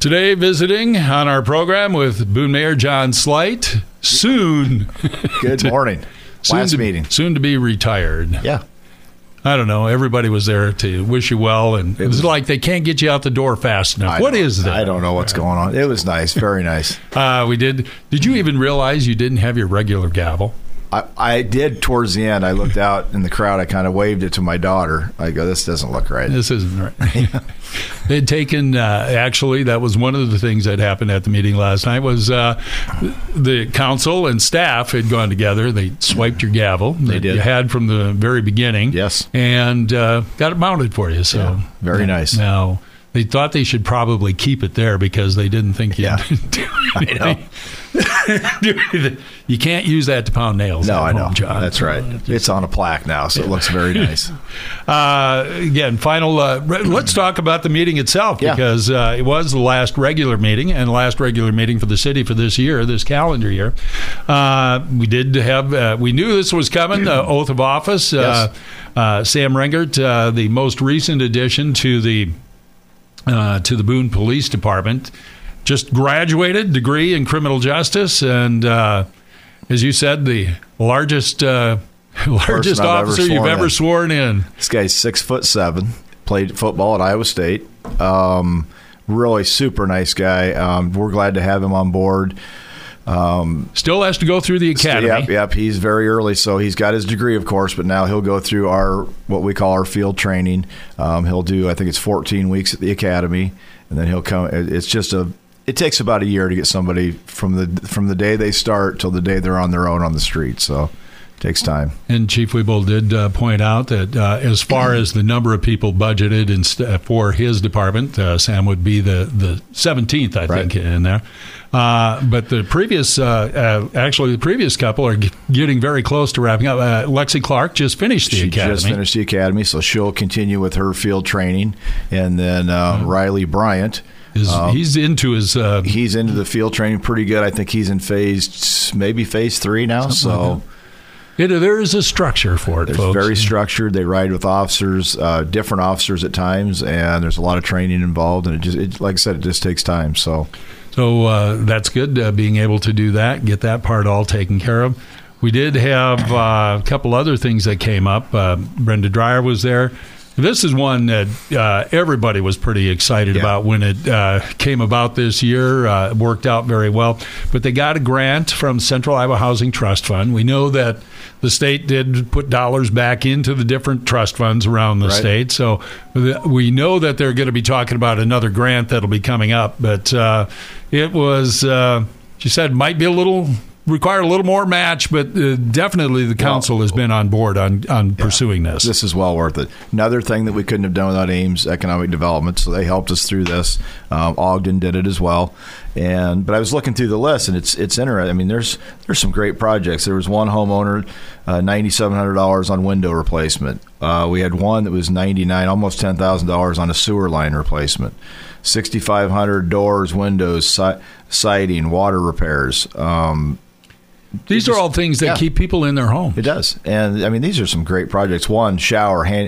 Today, visiting on our program with Boone Mayor John Slight. Soon. Good morning. Last meeting. Soon to be retired. Yeah. I don't know. Everybody was there to wish you well, and it was like they can't get you out the door fast enough. What is that? I don't know what's going on. It was nice. Very nice. We did. Did you even realize you didn't have your regular gavel? I did towards the end. I looked out in the crowd. I kind of waved it to my daughter. I go, this doesn't look right. This isn't right. They had taken, actually, that was one of the things that happened at the meeting last night was the council and staff had gone together. They swiped your gavel. They did. You had from the very beginning. Yes. And got it mounted for you. So yeah, very nice. Now, they thought they should probably keep it there because they didn't think you'd do anything. I know. You can't use that to pound nails. No, I know. Home, John. That's right. It's on a plaque now, so it looks very nice. Again, final. Let's talk about the meeting itself because it was the last regular meeting and last regular meeting for the city for this year, this calendar year. We did have. We knew this was coming. Oath of office. Yes. Sam Rengert, the most recent addition to the Boone Police Department. Just graduated, degree in criminal justice, and as you said, the largest officer you've ever sworn in. This guy's 6'7", played football at Iowa State. Really super nice guy. We're glad to have him on board. Still has to go through the academy. Yep. He's very early, so he's got his degree, of course, but now he'll go through what we call our field training. He'll do, I think it's 14 weeks at the academy, and then he'll come. It takes about a year to get somebody from the day they start till the day they're on their own on the street. So it takes time. And Chief Weeble did point out that as far as the number of people budgeted for his department, Sam would be the 17th, I think, in there. But the previous couple are getting very close to wrapping up. Lexi Clark just finished the academy. She just finished the academy, so she'll continue with her field training. And then Riley Bryant. He's into the field training pretty good. I think he's in phase 3 now. There is a structure for it, folks. Very structured. They ride with officers, different officers at times, and there's a lot of training involved. And like I said, it just takes time. So that's good, being able to do that, get that part all taken care of. We did have a couple other things that came up. Brenda Dreyer was there. This is one that everybody was pretty excited about when it came about this year. It worked out very well. But they got a grant from Central Iowa Housing Trust Fund. We know that the state did put dollars back into the different trust funds around the state. So we know that they're going to be talking about another grant that'll be coming up. But it was, she said, might be require a little more match, but definitely the council has been on board on pursuing this. This is well worth it. Another thing that we couldn't have done without Ames Economic Development, so they helped us through this. Ogden did it as well. But I was looking through the list, and it's interesting. I mean, there's some great projects. There was one homeowner, $9,700 on window replacement. We had one that was $99,000, almost $10,000 on a sewer line replacement. $6,500 doors, windows, siding, water repairs. These are all things that keep people in their home. It does. And, I mean, these are some great projects. One, shower, made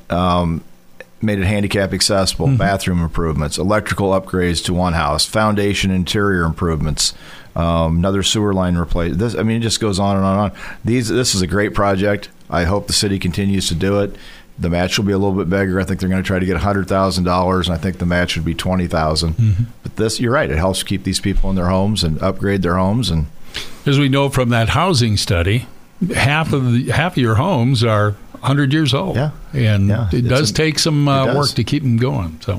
it handicap accessible, bathroom improvements, electrical upgrades to one house, foundation interior improvements, another sewer line replacement. It just goes on and on and on. This is a great project. I hope the city continues to do it. The match will be a little bit bigger. I think they're going to try to get $100,000, and I think the match would be $20,000. But you're right. It helps keep these people in their homes and upgrade their homes. And as we know from that housing study, half of your homes are 100 years old. Yeah, and it does take some work to keep them going. So,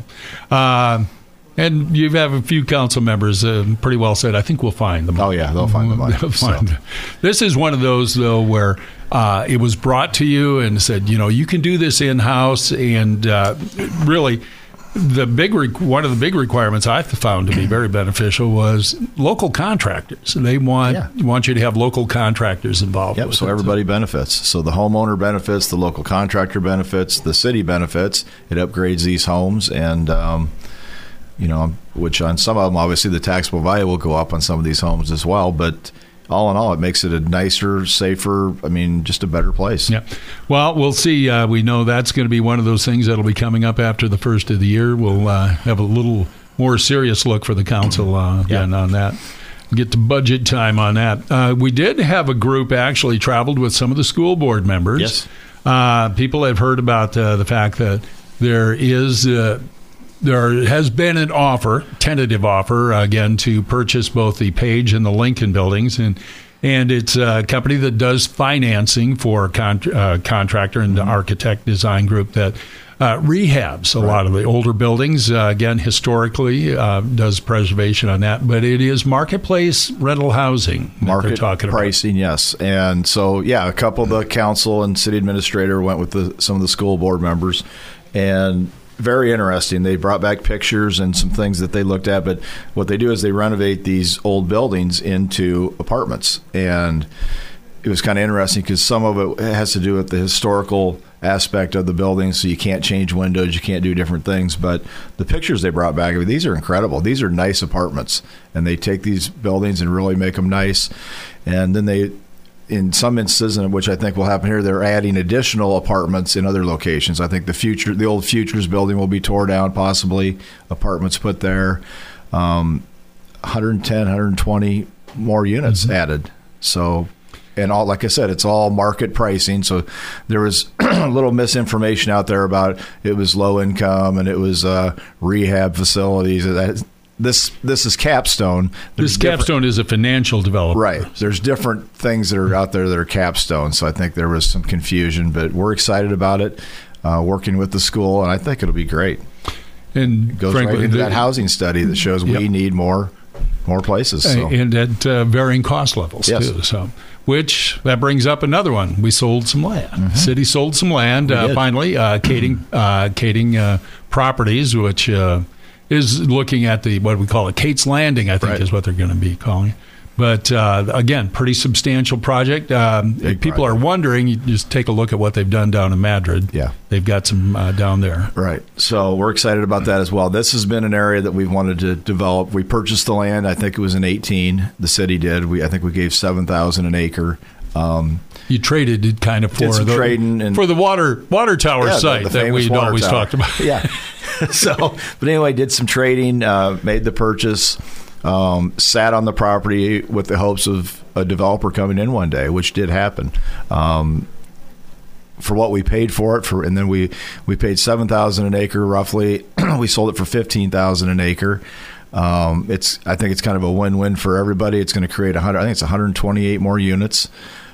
and you have a few council members pretty well said, I think we'll find them. Oh yeah, they'll find the money. This is one of those though where it was brought to you and said, you can do this in-house, and really one of the big requirements I found to be very beneficial was local contractors. They want you to have local contractors involved. Yep, so everybody benefits. So the homeowner benefits, the local contractor benefits, the city benefits. It upgrades these homes, and which on some of them, obviously the taxable value will go up on some of these homes as well, but all in all, it makes it a nicer, safer, just a better place. Yeah. Well, we'll see. We know that's going to be one of those things that'll be coming up after the first of the year. We'll have a little more serious look for the council again on that. Get to budget time on that. We did have a group actually traveled with some of the school board members. Yes. People have heard about the fact that there has been an offer, tentative offer, again, to purchase both the Page and the Lincoln buildings. And it's a company that does financing for a contractor and the architect design group that rehabs a lot of the older buildings. Again, historically, does preservation on that. But it is marketplace rental housing that they're talking about. Pricing, yes. And so, a couple of the council and city administrator went with some of the school board members. And very interesting. They brought back pictures and some things that they looked at. But what they do is they renovate these old buildings into apartments. And it was kind of interesting because some of it has to do with the historical aspect of the building, so you can't change windows, you can't do different things. But the pictures they brought back, these are incredible. These are nice apartments, and they take these buildings and really make them nice. And then they, in some instances, which I think will happen here, they're adding additional apartments in other locations. I think the old Futures building will be tore down, possibly apartments put there. 110, 120 more units added. So. And all, like I said, it's all market pricing. So there was a little misinformation out there about it was low income and it was rehab facilities. This is Capstone. This Capstone is a financial developer. Right. There's different things that are out there that are Capstone. So I think there was some confusion, but we're excited about it, working with the school, and I think it'll be great. And it goes frankly, right into that housing study that shows we need more places. So. And at varying cost levels, too. So. Which, that brings up another one. We sold some land. Mm-hmm. City sold some land, finally. Kading Properties, which is looking at what we call Kate's Landing, I think is what they're going to be calling it. But, again, pretty substantial project. People are wondering, you just take a look at what they've done down in Madrid. Yeah. They've got some down there. Right. So we're excited about that as well. This has been an area that we've wanted to develop. We purchased the land, I think it was in 2018. The city did. I think we gave $7,000 an acre. You traded it kind of for the water tower site that we'd always talked about. Yeah. But anyway, did some trading, made the purchase. Sat on the property with the hopes of a developer coming in one day, which did happen. For what we paid for it, and then we paid $7,000 an acre roughly. We sold it for $15,000 an acre. I think it's kind of a win-win for everybody. It's going to create 128 more units.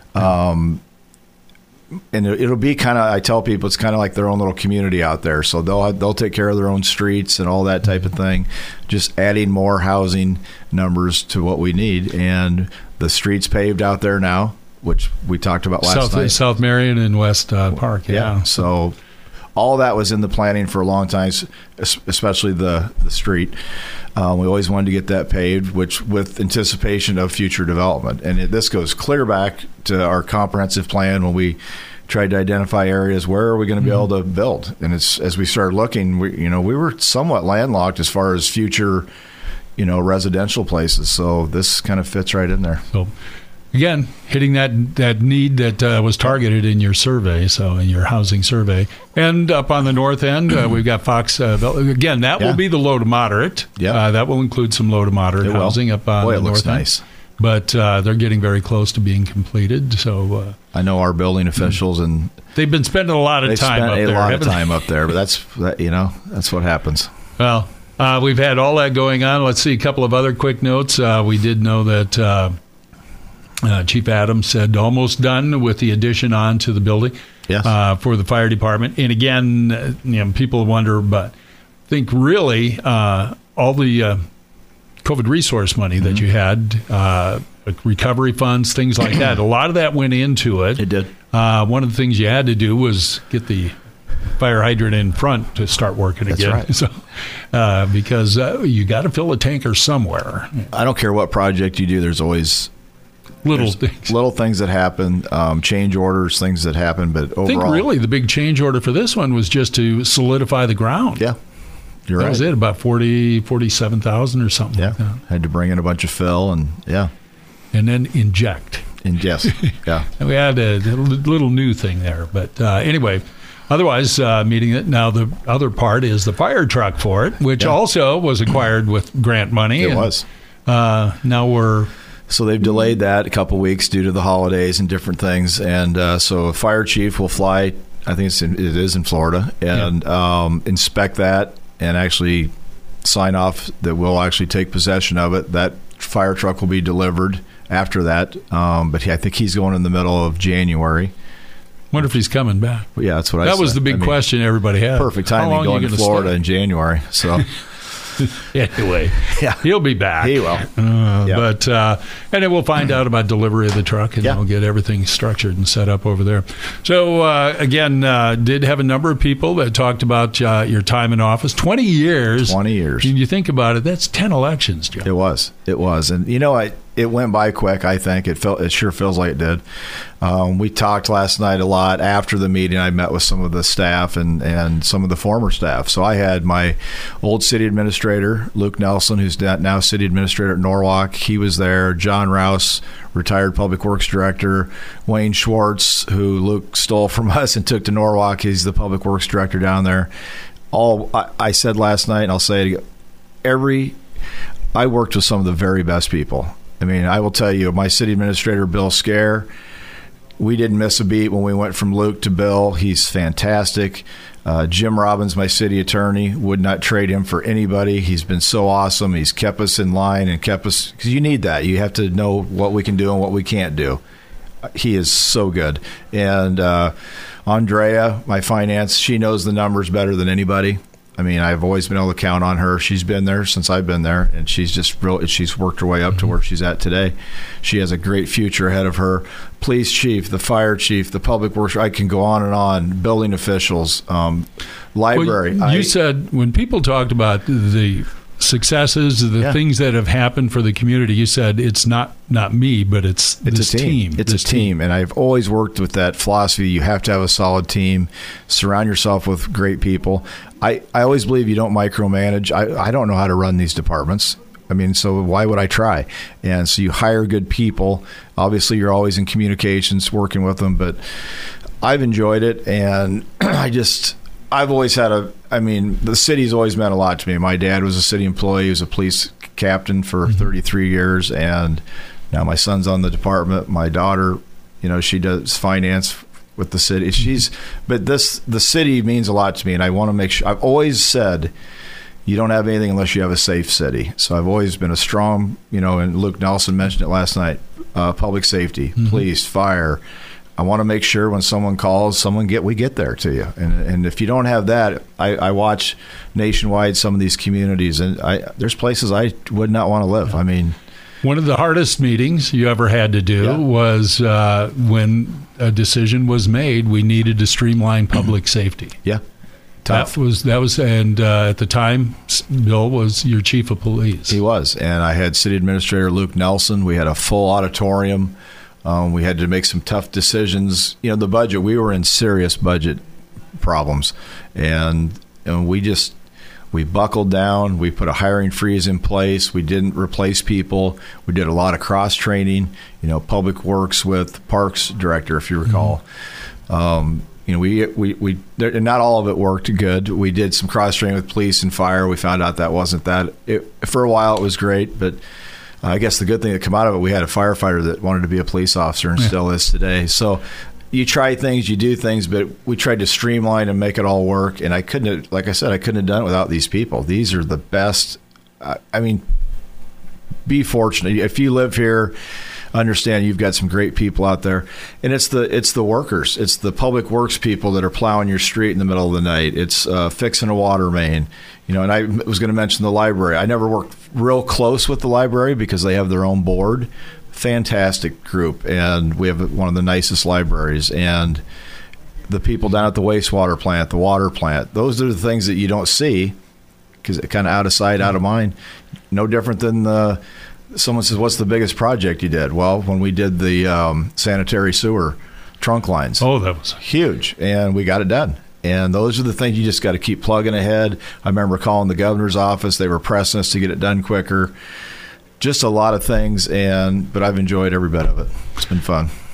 And it'll be kind of, I tell people, it's kind of like their own little community out there. So they'll take care of their own streets and all that type of thing. Just adding more housing numbers to what we need. And the streets paved out there now, which we talked about last night. South Marion and West Park, yeah. So all that was in the planning for a long time, especially the street. We always wanted to get that paved, which with anticipation of future development. And this goes clear back to our comprehensive plan when we tried to identify areas where are we going to be able to build. And as we started looking, we were somewhat landlocked as far as future, residential places. So this kind of fits right in there. So again, hitting that need that was targeted in your survey, so in your housing survey. And up on the north end, we've got Fox. Again, that will be the low to moderate. Yeah. That will include some low to moderate housing up on the north end. Nice. But they're getting very close to being completed. So I know our building officials, and they've been spending a lot of time up there. But that's what happens. Well, we've had all that going on. Let's see a couple of other quick notes. We did know that Chief Adams said almost done with the addition on to the building for the fire department. And again, people wonder, but I think really all the COVID resource money that you had, recovery funds, things like that, a lot of that went into it. It did. One of the things you had to do was get the fire hydrant in front to start working again. That's right. So, because you got to fill a tanker somewhere. I don't care what project you do, there's always little things that happen, change orders, things that happen, but overall, I think really the big change order for this one was just to solidify the ground. Yeah, you're right. That was it, about 47,000 or something. Yeah, like that. Had to bring in a bunch of fill and then inject. And yes, yeah. And we had a little new thing there, but anyway. otherwise meeting it. Now, the other part is the fire truck for it, which also was acquired with grant money. It was. Now we're... So they've delayed that a couple weeks due to the holidays and different things. And so a fire chief will fly, I think it is in Florida, and inspect that and actually sign off that we'll actually take possession of it. That fire truck will be delivered after that. But I think he's going in the middle of January. Wonder if he's coming back. Yeah, that's what I said. That was the big question everybody had. Perfect timing going to Florida in January. So... Anyway, he'll be back. He will. But and then we'll find out about delivery of the truck, and we'll get everything structured and set up over there. So again, did have a number of people that talked about your time in office. 20 years. 20 years. When you think about it, that's 10 elections, Joe. It was, and it went by quick. I think it sure feels like it did. We talked last night a lot after the meeting. I met with some of the staff and some of the former staff. So I had my old city administrator, Luke Nelson, who's now city administrator at Norwalk. He was there. John Rouse, retired public works director. Wayne Schwartz, who Luke stole from us and took to Norwalk. He's the public works director down there. I said last night, and I'll say it again, I worked with some of the very best people. I mean, I will tell you, my city administrator, Bill Scare, we didn't miss a beat when we went from Luke to Bill. He's fantastic. Jim Robbins, my city attorney, would not trade him for anybody. He's been so awesome. He's kept us in line and kept us, because you need that. You have to know what we can do and what we can't do. He is so good. And Andrea, my finance, she knows the numbers better than anybody. I mean, I've always been able to count on her. She's been there since I've been there, and she's she's worked her way up to where she's at today. She has a great future ahead of her. Police chief, the fire chief, the public works, I can go on, building officials, library. Well, you said when people talked about the successes, the things that have happened for the community, you said it's not me, but it's a team. It's a team. And I've always worked with that philosophy. You have to have a solid team. Surround yourself with great people. I always believe you don't micromanage. I don't know how to run these departments. I mean, so why would I try? And so you hire good people. Obviously, you're always in communications working with them, but I've enjoyed it. And I've always had the city's always meant a lot to me. My dad was a city employee. He was a police captain for 33 years. And now my son's on the department. My daughter, she does finance with the city. The city means a lot to me. And I want to make sure, I've always said, you don't have anything unless you have a safe city. So I've always been a strong, and Luke Nelson mentioned it last night, public safety, police, fire. I want to make sure when someone calls, we get there to you. And if you don't have that, I watch nationwide some of these communities, and there's places I would not want to live. I mean, one of the hardest meetings you ever had to do was when a decision was made. We needed to streamline public safety. Yeah. Tough. That was, and at the time, Bill was your chief of police. He was, and I had City Administrator Luke Nelson. We had a full auditorium. We had to make some tough decisions. The budget, we were in serious budget problems, and we buckled down. We put a hiring freeze in place. We didn't replace people. We did a lot of cross training. Public Works with Parks Director, if you recall. We not all of it worked good. We did some cross training with police and fire. We found out that wasn't that. For a while, it was great, but I guess the good thing that came out of it, we had a firefighter that wanted to be a police officer and still is today. So you try things, you do things, but we tried to streamline and make it all work. And I couldn't have done it without these people. These are the best. Be fortunate. If you live here, understand you've got some great people out there. And it's the workers. It's the public works people that are plowing your street in the middle of the night. It's fixing a water main. And I was going to mention the library. I never worked real close with the library because they have their own board. Fantastic group, and we have one of the nicest libraries. And the people down at the wastewater plant, the water plant, those are the things that you don't see because it's kind of out of sight, out of mind. No different than someone says, what's the biggest project you did? Well, when we did the sanitary sewer trunk lines. Oh, that was huge, and we got it done. And those are the things you just got to keep plugging ahead. I remember calling the governor's office. They were pressing us to get it done quicker. Just a lot of things, but I've enjoyed every bit of it. It's been fun.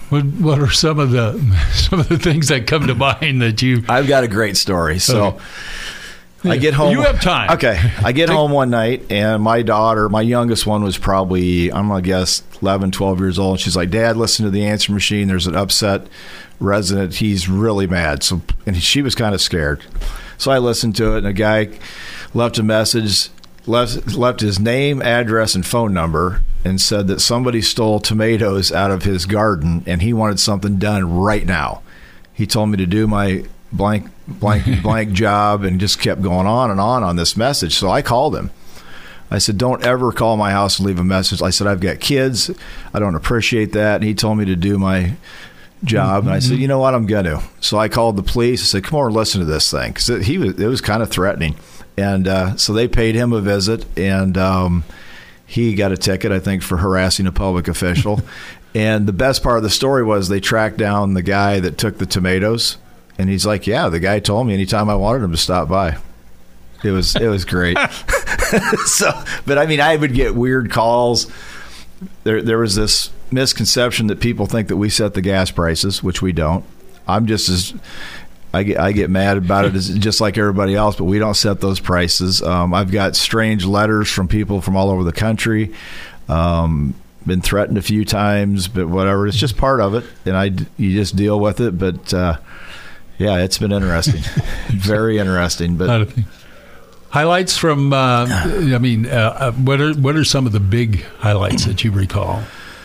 What are some of the things that come to mind that you? I've got a great story. So. Okay. I get home. You have time. Okay. I get home one night, and my daughter, my youngest one, was probably, I'm going to guess, 11, 12 years old. She's like, Dad, listen to the answer machine. There's an upset resident. He's really mad. And she was kind of scared. So I listened to it, and a guy left a message, left his name, address, and phone number, and said that somebody stole tomatoes out of his garden, and he wanted something done right now. He told me to do my blank job, and just kept going on this message. So I called him. I said, don't ever call my house and leave a message. I said, I've got kids. I don't appreciate that. And he told me to do my job. And I said, you know what, I'm going to. So I called the police. I said, come over and listen to this thing. Because it was kind of threatening. And so they paid him a visit, and he got a ticket, I think, for harassing a public official. And the best part of the story was they tracked down the guy that took the tomatoes. And he's like, yeah, the guy told me anytime I wanted him to stop by. It was great. But I mean, I would get weird calls. There was this misconception that people think that we set the gas prices, which we don't. I get mad about it just like everybody else, but we don't set those prices. I've got strange letters from people from all over the country. Been threatened a few times, but whatever. It's just part of it, and you just deal with it. But yeah, it's been interesting. Very interesting. But highlights from, what are some of the big highlights that you recall?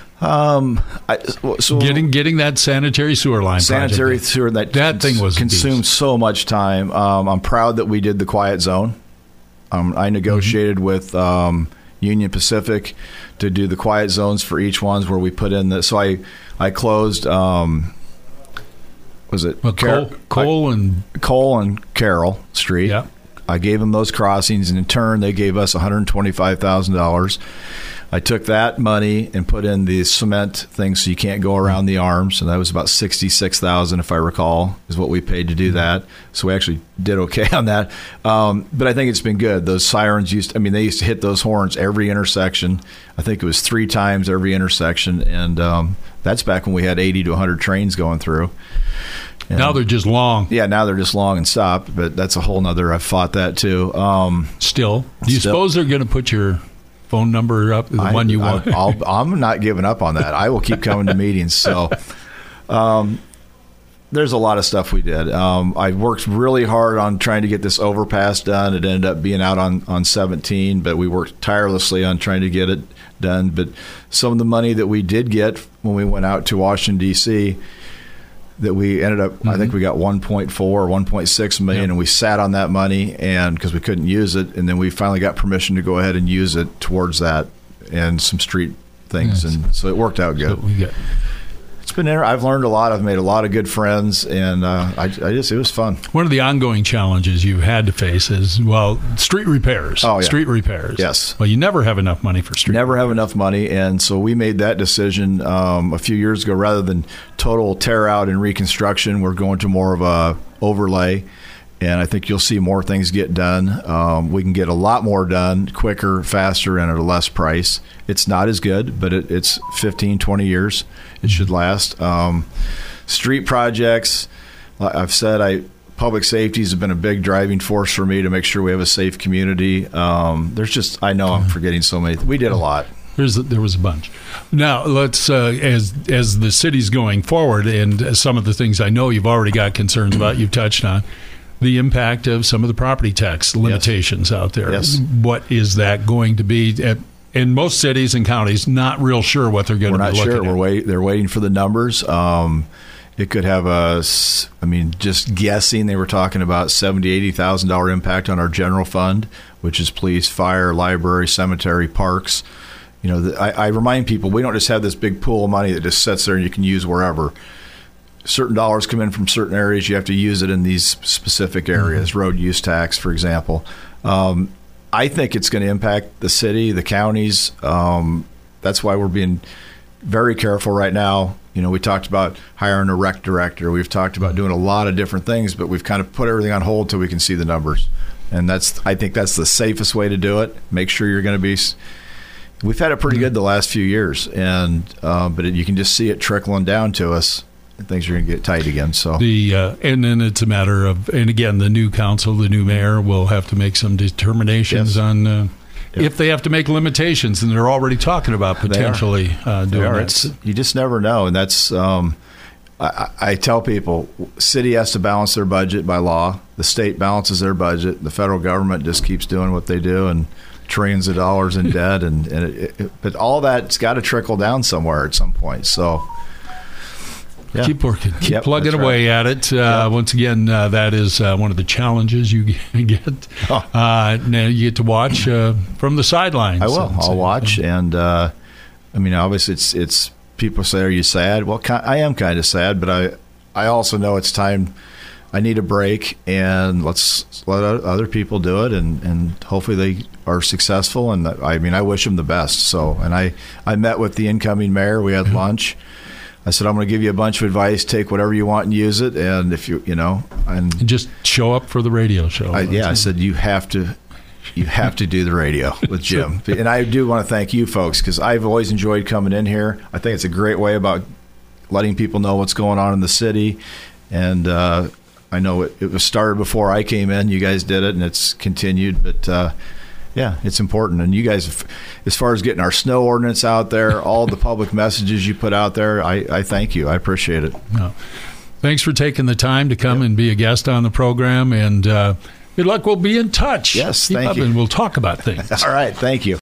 Getting that sanitary sewer line sanitary project. Sewer that thing was consumed so much time. I'm proud that we did the quiet zone. I negotiated with Union Pacific to do the quiet zones for each ones where we put in so I closed was it Cole and Carroll Street. Yeah. I gave them those crossings, and in turn they gave us $125,000. I took that money and put in the cement thing so you can't go around the arms, and that was about $66,000, if I recall, is what we paid to do that. So we actually did okay on that. But I think it's been good. Those sirens they used to hit those horns every intersection. I think it was 3 times every intersection, and that's back when we had 80 to 100 trains going through. And now they're just long. Yeah, now they're just long and stopped, but that's a whole nother. I've fought that too. Do you suppose they're going to put your phone number up, the one you want? I'm not giving up on that. I will keep coming to meetings. So there's a lot of stuff we did. I worked really hard on trying to get this overpass done. It ended up being out on 17, but we worked tirelessly on trying to get it done. But some of the money that we did get when we went out to Washington, D.C., that we ended up, I think we got 1.4 or 1.6 million, and we sat on that money, and because we couldn't use it, and then we finally got permission to go ahead and use it towards that and some street things, and so it worked out good. It's been I've learned a lot. I've made a lot of good friends, and it was fun. One of the ongoing challenges you've had to face is, street repairs. Oh, yeah. Street repairs. Yes. Well, you never have enough money for street Never repairs. have enough money, and so we made that decision a few years ago. Rather than total tear out and reconstruction, we're going to more of a overlay, and I think you'll see more things get done. We can get a lot more done quicker, faster, and at a less price. It's not as good, but it's 15, 20 years. It should last. Street projects, I've said, public safety has been a big driving force for me to make sure we have a safe community. I know I'm forgetting so many. We did a lot. There was a bunch. Now, let's, as the city's going forward, and some of the things I know you've already got concerns about, you've touched on, the impact of some of the property tax limitations out there. Yes. What is that going to be? In most cities and counties, not real sure what they're going to be looking at. We're not sure. They're waiting for the numbers. It could have just guessing, they were talking about $70,000, $80,000 impact on our general fund, which is police, fire, library, cemetery, parks. I remind people, we don't just have this big pool of money that just sits there and you can use wherever. Certain dollars come in from certain areas. You have to use it in these specific areas. Road use tax, for example. I think it's going to impact the city, the counties. That's why we're being very careful right now. We talked about hiring a rec director. We've talked about doing a lot of different things, but we've kind of put everything on hold till we can see the numbers. And I think that's the safest way to do it. Make sure you're going to be we've had it pretty good the last few years, and but you can just see it trickling down to us. Things are going to get tight again. So and then it's a matter of, and again, the new council, the new mayor will have to make some determinations on if they have to make limitations, and they're already talking about potentially doing that. You just never know, and that's I tell people, city has to balance their budget by law. The state balances their budget. The federal government just keeps doing what they do, and trillions of dollars in debt, but all that's got to trickle down somewhere at some point. So. Yeah. Keep working. Keep plugging away at it. Once again, that is one of the challenges you get. Now you get to watch from the sidelines. I will. I'll watch. And, I mean, obviously it's people say, are you sad? Well, I am kind of sad, but I also know it's time. I need a break, and let's let other people do it, and hopefully they are successful. And I mean, I wish them the best. So, and I met with the incoming mayor. We had lunch. I said, I'm going to give you a bunch of advice. Take whatever you want and use it. And if and just show up for the radio show. I said, you have to do the radio with Jim. And I do want to thank you folks, because I've always enjoyed coming in here. I think it's a great way about letting people know what's going on in the city. And I know it was started before I came in. You guys did it, and it's continued. But yeah, it's important. And you guys, as far as getting our snow ordinance out there, all the public messages you put out there, I thank you. I appreciate it. No. Thanks for taking the time to come and be a guest on the program. And good luck. We'll be in touch. Yes, thank you. And we'll talk about things. All right. Thank you.